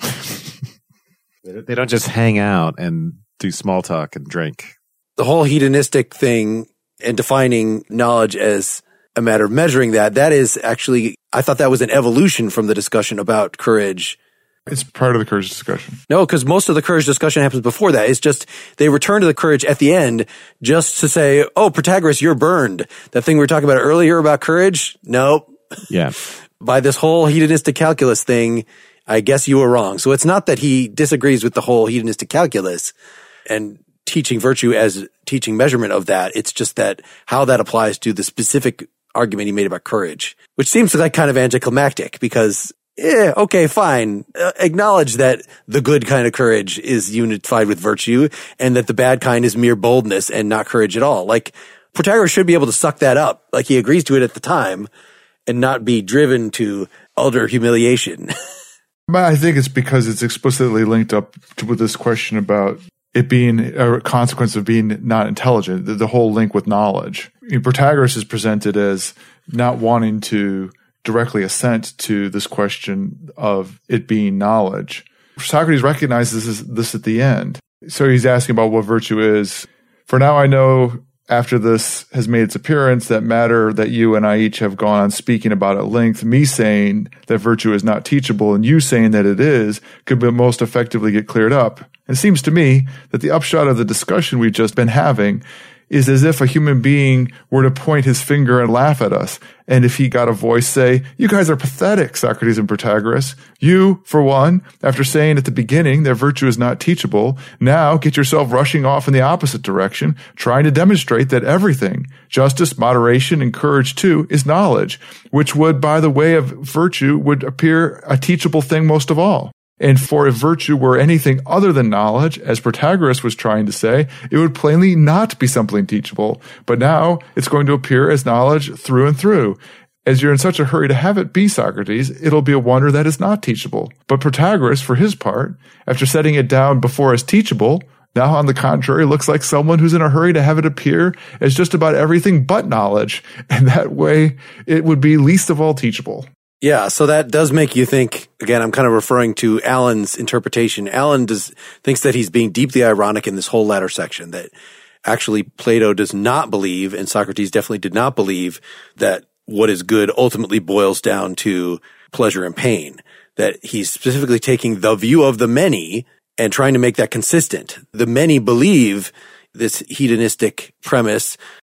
They don't just hang out and do small talk and drink. The whole hedonistic thing and defining knowledge as a matter of measuring that, that is actually, I thought that was an evolution from the discussion about courage. It's part of the courage discussion. No, because most of the courage discussion happens before that. It's just they return to the courage at the end just to say, oh, Protagoras, you're burned. That thing we were talking about earlier about courage? Nope. Yeah. By this whole hedonistic calculus thing, I guess you were wrong. So it's not that he disagrees with the whole hedonistic calculus and teaching virtue as teaching measurement of that. It's just that how that applies to the specific argument he made about courage, which seems like kind of anticlimactic because, yeah, okay, fine. Uh, acknowledge that the good kind of courage is unified with virtue and that the bad kind is mere boldness and not courage at all. Like Protagoras should be able to suck that up. Like he agrees to it at the time and not be driven to utter humiliation. But I think it's because it's explicitly linked up to, with this question about it being a consequence of being not intelligent, the, the whole link with knowledge. I mean, Protagoras is presented as not wanting to directly assent to this question of it being knowledge. Socrates recognizes this, this at the end. So he's asking about what virtue is. For now I know, after this has made its appearance, that matter that you and I each have gone on speaking about at length, me saying that virtue is not teachable and you saying that it is, could be most effectively get cleared up. And it seems to me that the upshot of the discussion we've just been having is as if a human being were to point his finger and laugh at us. And if he got a voice say, you guys are pathetic, Socrates and Protagoras. You, for one, after saying at the beginning that virtue is not teachable, now get yourself rushing off in the opposite direction, trying to demonstrate that everything, justice, moderation, and courage too, is knowledge, which would, by the way of virtue, would appear a teachable thing most of all. And for if virtue were anything other than knowledge, as Protagoras was trying to say, it would plainly not be something teachable. But now it's going to appear as knowledge through and through. As you're in such a hurry to have it be, Socrates, it'll be a wonder that it's not teachable. But Protagoras, for his part, after setting it down before as teachable, now on the contrary looks like someone who's in a hurry to have it appear as just about everything but knowledge. And that way it would be least of all teachable. Yeah, so that does make you think, again, I'm kind of referring to Alan's interpretation. Alan does, thinks that he's being deeply ironic in this whole latter section, that actually Plato does not believe, and Socrates definitely did not believe, that what is good ultimately boils down to pleasure and pain. That he's specifically taking the view of the many and trying to make that consistent. The many believe this hedonistic premise.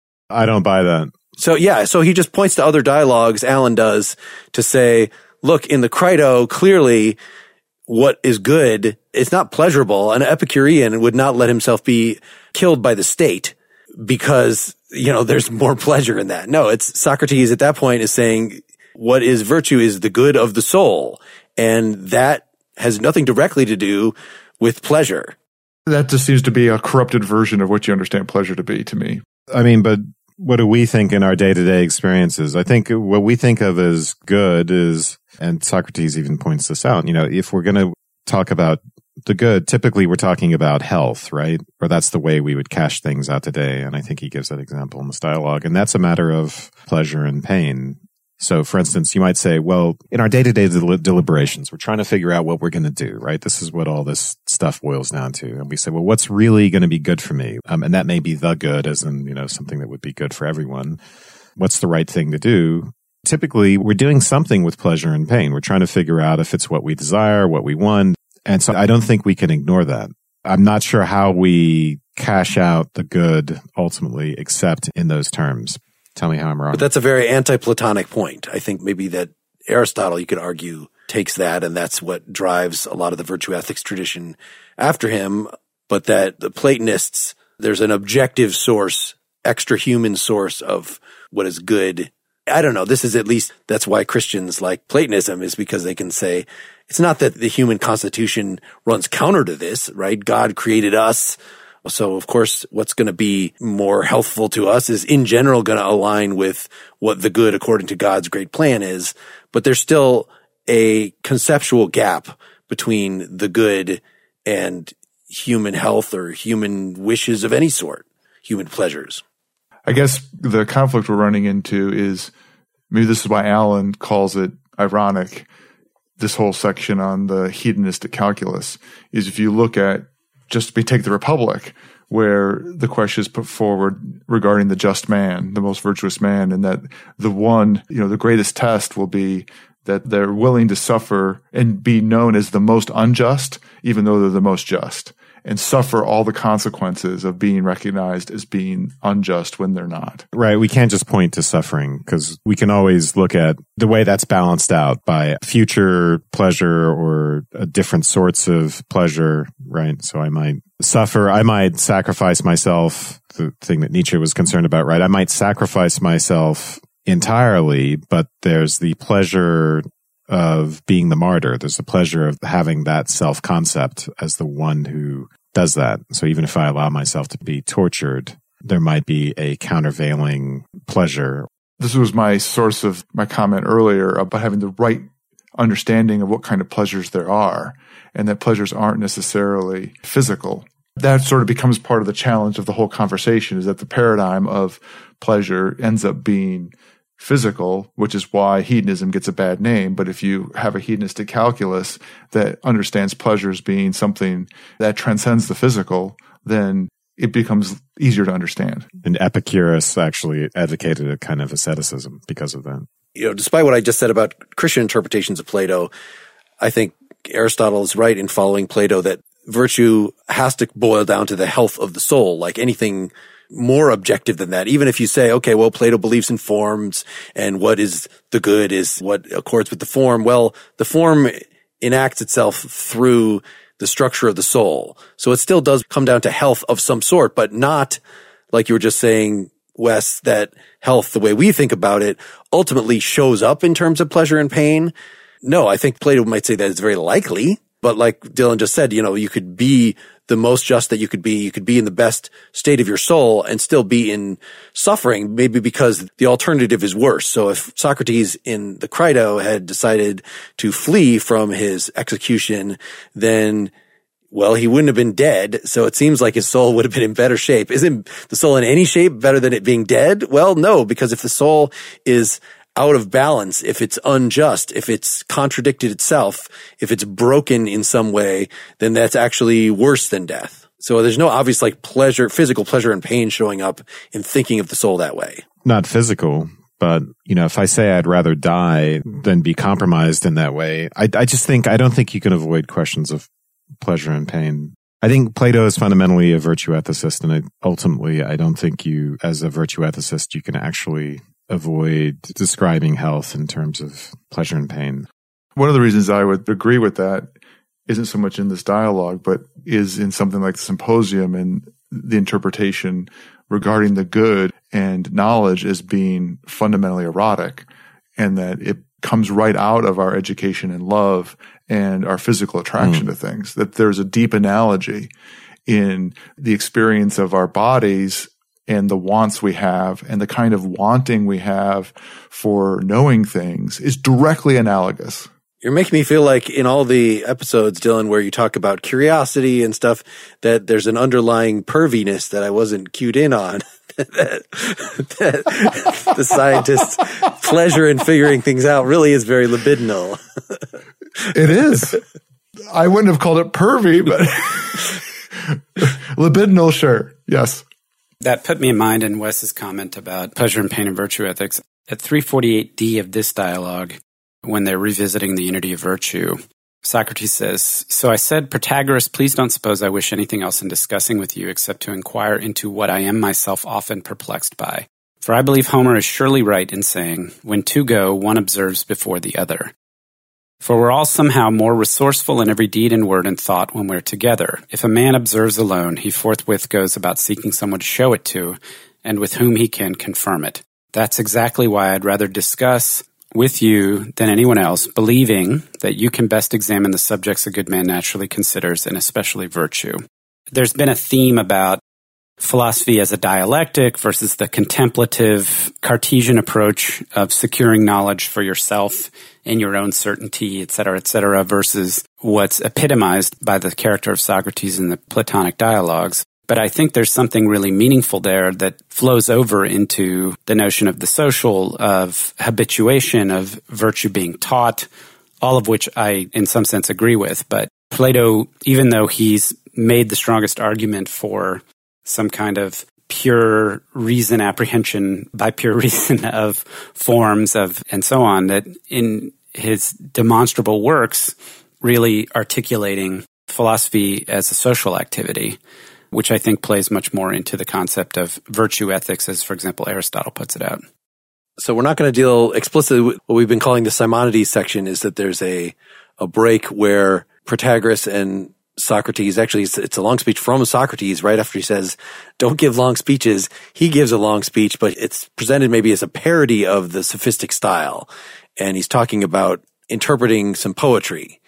I don't buy that. So yeah, so he just points to other dialogues, Alan does, to say, look, in the Crito, clearly what is good is not pleasurable. An Epicurean would not let himself be killed by the state. because, you know, there's more pleasure in that. No, it's Socrates at that point is saying what is virtue is the good of the soul. And that has nothing directly to do with pleasure. That just seems to be a corrupted version of what you understand pleasure to be to me. I mean, but what do we think in our day-to-day experiences? I think what we think of as good is, and Socrates even points this out, you know, if we're going to talk about the good, typically we're talking about health, right? Or that's the way we would cash things out today. And I think he gives that example in this dialogue. And that's a matter of pleasure and pain. So, for instance, you might say, well, in our day-to-day del- deliberations, we're trying to figure out what we're going to do, right? This is what all this stuff boils down to. And we say, well, what's really going to be good for me? Um, and that may be the good, as in, you know, something that would be good for everyone. What's the right thing to do? Typically, we're doing something with pleasure and pain. We're trying to figure out if it's what we desire, what we want. And so I don't think we can ignore that. I'm not sure how we cash out the good ultimately, except in those terms. Tell me how I'm wrong. But that's a very anti-Platonic point. I think maybe that Aristotle, you could argue, takes that, and that's what drives a lot of the virtue ethics tradition after him. But that the Platonists, there's an objective source, extra-human source of what is good. I don't know. This is at least, that's why Christians like Platonism, is because they can say, it's not that the human constitution runs counter to this, right? God created us. So, of course, what's going to be more healthful to us is in general going to align with what the good according to God's great plan is. But there's still a conceptual gap between the good and human health or human wishes of any sort, human pleasures. I guess the conflict we're running into is, maybe this is why Alan calls it ironic, this whole section on the hedonistic calculus, is if you look at, just we take the Republic, where the question is put forward regarding the just man, the most virtuous man, and that the one, you know, the greatest test will be that they're willing to suffer and be known as the most unjust, even though they're the most just, and suffer all the consequences of being recognized as being unjust when they're not. Right. We can't just point to suffering, because we can always look at the way that's balanced out by future pleasure or uh, different sorts of pleasure, right? So I might suffer, I might sacrifice myself, the thing that Nietzsche was concerned about, right? I might sacrifice myself entirely, but there's the pleasure of being the martyr. There's the pleasure of having that self-concept as the one who does that. So even if I allow myself to be tortured, there might be a countervailing pleasure. This was my source of my comment earlier about having the right understanding of what kind of pleasures there are, and that pleasures aren't necessarily physical. That sort of becomes part of the challenge of the whole conversation, is that the paradigm of pleasure ends up being physical, which is why hedonism gets a bad name. But if you have a hedonistic calculus that understands pleasure as being something that transcends the physical, then it becomes easier to understand. And Epicurus actually advocated a kind of asceticism because of that. You know, despite what I just said about Christian interpretations of Plato, I think Aristotle is right in following Plato that virtue has to boil down to the health of the soul, like anything more objective than that. Even if you say, okay, well, Plato believes in forms, and what is the good is what accords with the form. Well, the form enacts itself through the structure of the soul. So it still does come down to health of some sort, but not like you were just saying, Wes, that health, the way we think about it, ultimately shows up in terms of pleasure and pain. No, I think Plato might say that it's very likely. But like Dylan just said, you know, you could be the most just that you could be. You could be in the best state of your soul and still be in suffering, maybe because the alternative is worse. So if Socrates in the Crito had decided to flee from his execution, then, well, he wouldn't have been dead. So it seems like his soul would have been in better shape. Isn't the soul in any shape better than it being dead? Well, no, because if the soul is out of balance, if it's unjust, if it's contradicted itself, if it's broken in some way, then that's actually worse than death. So there's no obvious like pleasure, physical pleasure and pain showing up in thinking of the soul that way. Not physical, but, you know, if I say I'd rather die than be compromised in that way, I, I just think, I don't think you can avoid questions of pleasure and pain. I think Plato is fundamentally a virtue ethicist, and I, ultimately, I don't think you, as a virtue ethicist, you can actually avoid describing health in terms of pleasure and pain. One of the reasons I would agree with that isn't so much in this dialogue, but is in something like the Symposium and the interpretation regarding the good and knowledge as being fundamentally erotic, and that it comes right out of our education and love and our physical attraction mm. to things, that there's a deep analogy in the experience of our bodies and the wants we have and the kind of wanting we have for knowing things is directly analogous. You're making me feel like in all the episodes, Dylan, where you talk about curiosity and stuff, that there's an underlying perviness that I wasn't cued in on. that, that the scientist's pleasure in figuring things out really is very libidinal. It is. I wouldn't have called it pervy, but libidinal, sure. Yes. That put me in mind in Wes's comment about pleasure and pain and virtue ethics. At three forty-eight D of this dialogue, when they're revisiting the unity of virtue, Socrates says, "So I said, Protagoras, please don't suppose I wish anything else in discussing with you except to inquire into what I am myself often perplexed by. For I believe Homer is surely right in saying, when two go, one observes before the other. For we're all somehow more resourceful in every deed and word and thought when we're together. If a man observes alone, he forthwith goes about seeking someone to show it to, and with whom he can confirm it. That's exactly why I'd rather discuss with you than anyone else, believing that you can best examine the subjects a good man naturally considers, and especially virtue." There's been a theme about philosophy as a dialectic versus the contemplative Cartesian approach of securing knowledge for yourself and your own certainty, et cetera, et cetera, versus what's epitomized by the character of Socrates in the Platonic dialogues. But I think there's something really meaningful there that flows over into the notion of the social, of habituation, of virtue being taught, all of which I, in some sense, agree with. But Plato, even though he's made the strongest argument for some kind of pure reason apprehension by pure reason of forms of and so on, that in his demonstrable works, really articulating philosophy as a social activity, which I think plays much more into the concept of virtue ethics, as, for example, Aristotle puts it out. So we're not going to deal explicitly with what we've been calling the Simonides section, is that there's a, a break where Protagoras and Socrates, actually, it's a long speech from Socrates right after he says, don't give long speeches. He gives a long speech, but it's presented maybe as a parody of the sophistic style. And he's talking about interpreting some poetry.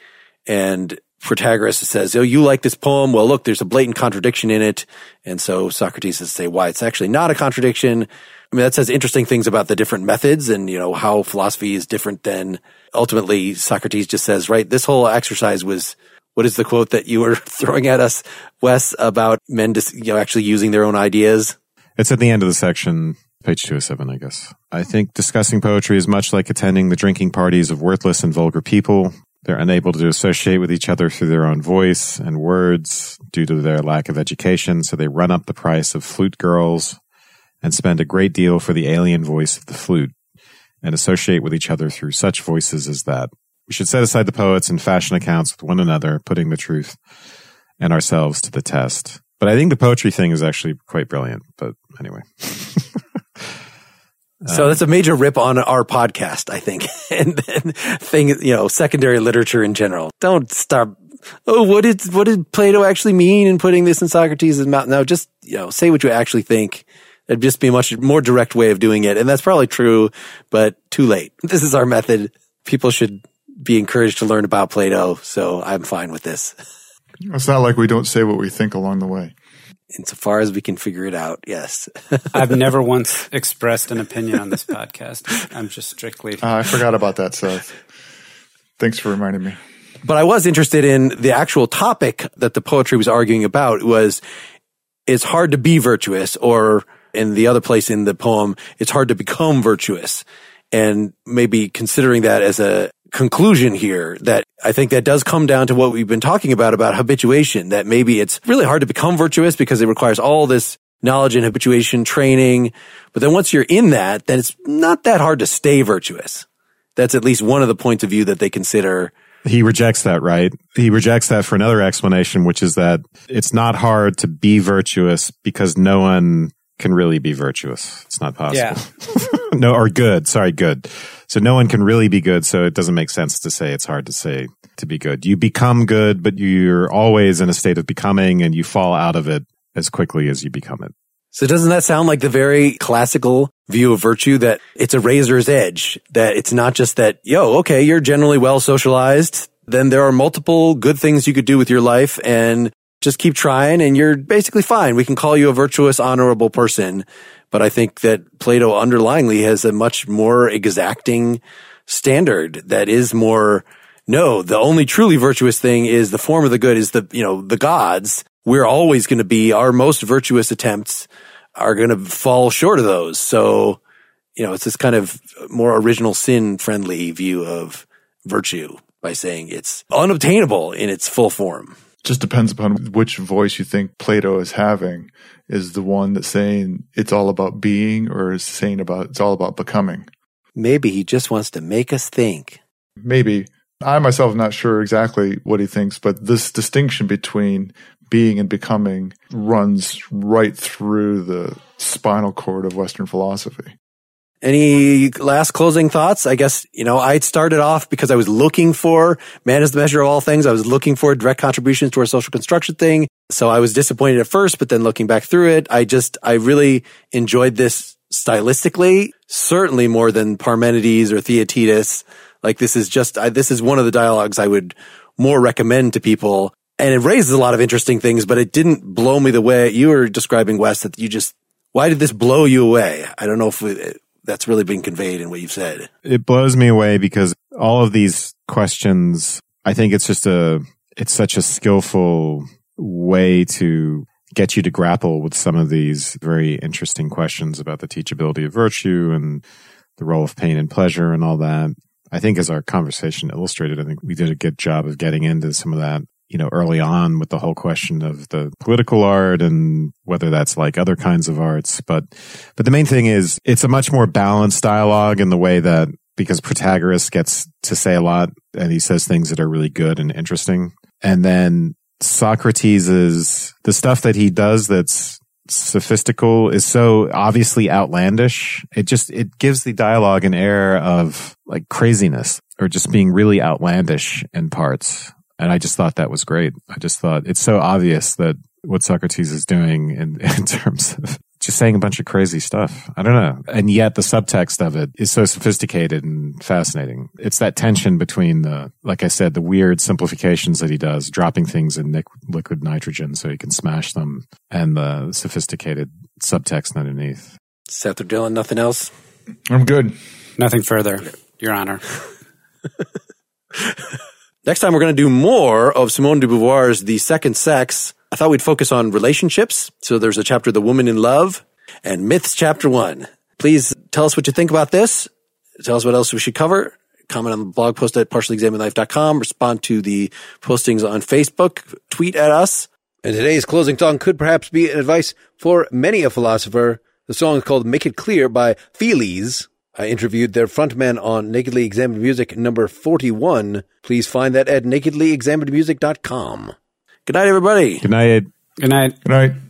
And Protagoras says, oh, you like this poem? Well, look, there's a blatant contradiction in it. And so Socrates says, say why it's actually not a contradiction. I mean, that says interesting things about the different methods and, you know, how philosophy is different than ultimately Socrates just says, right, this whole exercise was, what is the quote that you were throwing at us, Wes, about men just, you know, actually using their own ideas? It's at the end of the section, page two oh seven, I guess. I think discussing poetry is much like attending the drinking parties of worthless and vulgar people. They're unable to associate with each other through their own voice and words due to their lack of education, so they run up the price of flute girls and spend a great deal for the alien voice of the flute and associate with each other through such voices as that. We should set aside the poets and fashion accounts with one another, putting the truth and ourselves to the test. But I think the poetry thing is actually quite brilliant. But anyway. So that's a major rip on our podcast, I think, and then thing, you know, secondary literature in general. Don't start. Oh, what did what did Plato actually mean in putting this in Socrates' mouth? No, just, you know, say what you actually think. It'd just be a much more direct way of doing it, and that's probably true, but too late. This is our method. People should be encouraged to learn about Plato, so I'm fine with this. It's not like we don't say what we think along the way. Insofar as we can figure it out, yes. I've never once expressed an opinion on this podcast. I'm just strictly... Uh, I forgot about that, Seth. Thanks for reminding me. But I was interested in the actual topic that the poetry was arguing about was, it's hard to be virtuous, or in the other place in the poem, it's hard to become virtuous. And maybe considering that as a conclusion here, that I think that does come down to what we've been talking about, about habituation, that maybe it's really hard to become virtuous because it requires all this knowledge and habituation training. But then once you're in that, then it's not that hard to stay virtuous. That's at least one of the points of view that they consider. He rejects that, right? He rejects that for another explanation, which is that it's not hard to be virtuous because no one can really be virtuous. It's not possible. Yeah. No, or good. Sorry, good. So no one can really be good. So it doesn't make sense to say it's hard to say to be good. You become good, but you're always in a state of becoming, and you fall out of it as quickly as you become it. So doesn't that sound like the very classical view of virtue, that it's a razor's edge, that it's not just that, yo, okay, you're generally well socialized, then there are multiple good things you could do with your life and just keep trying and you're basically fine. We can call you a virtuous, honorable person. But I think that Plato underlyingly has a much more exacting standard that is more, no, the only truly virtuous thing is the form of the good is the, you know, the gods. We're always going to be, our most virtuous attempts are going to fall short of those. So, you know, it's this kind of more original sin friendly view of virtue by saying it's unobtainable in its full form. Just depends upon which voice you think Plato is having. Is the one that's saying it's all about being, or is saying about it's all about becoming? Maybe he just wants to make us think. Maybe. I myself am not sure exactly what he thinks, but this distinction between being and becoming runs right through the spinal cord of Western philosophy. Any last closing thoughts? I guess, you know, I started off because I was looking for man is the measure of all things. I was looking for direct contributions to our social construction thing. So I was disappointed at first, but then looking back through it, I just, I really enjoyed this stylistically, certainly more than Parmenides or Theaetetus. Like this is just, I, this is one of the dialogues I would more recommend to people. And it raises a lot of interesting things, but it didn't blow me the way you were describing, Wes, that you just, why did this blow you away? I don't know if it, that's really been conveyed in what you've said. It blows me away because all of these questions, I think it's just a, it's such a skillful way to get you to grapple with some of these very interesting questions about the teachability of virtue and the role of pain and pleasure and all that. I think as our conversation illustrated, I think we did a good job of getting into some of that, you know, early on with the whole question of the political art and whether that's like other kinds of arts. But, but the main thing is it's a much more balanced dialogue in the way that, because Protagoras gets to say a lot and he says things that are really good and interesting. And then Socrates is, the stuff that he does that's sophistical is so obviously outlandish. It just, it gives the dialogue an air of like craziness or just being really outlandish in parts. And I just thought that was great. I just thought it's so obvious that what Socrates is doing in, in terms of just saying a bunch of crazy stuff. I don't know. And yet the subtext of it is so sophisticated and fascinating. It's that tension between the, like I said, the weird simplifications that he does, dropping things in nic- liquid nitrogen so he can smash them, and the sophisticated subtext underneath. Seth or Dylan, nothing else? I'm good. Nothing further, Your Honor. Next time, we're going to do more of Simone de Beauvoir's The Second Sex. I thought we'd focus on relationships. So there's a chapter, The Woman in Love, and Myths, Chapter one. Please tell us what you think about this. Tell us what else we should cover. Comment on the blog post at partially examined life dot com. Respond to the postings on Facebook. Tweet at us. And today's closing song could perhaps be an advice for many a philosopher. The song is called Make It Clear by Feelies. I interviewed their frontman on Nakedly Examined Music number forty-one. Please find that at nakedly examined music dot com. Good night, everybody. Good night. Good night. Good night.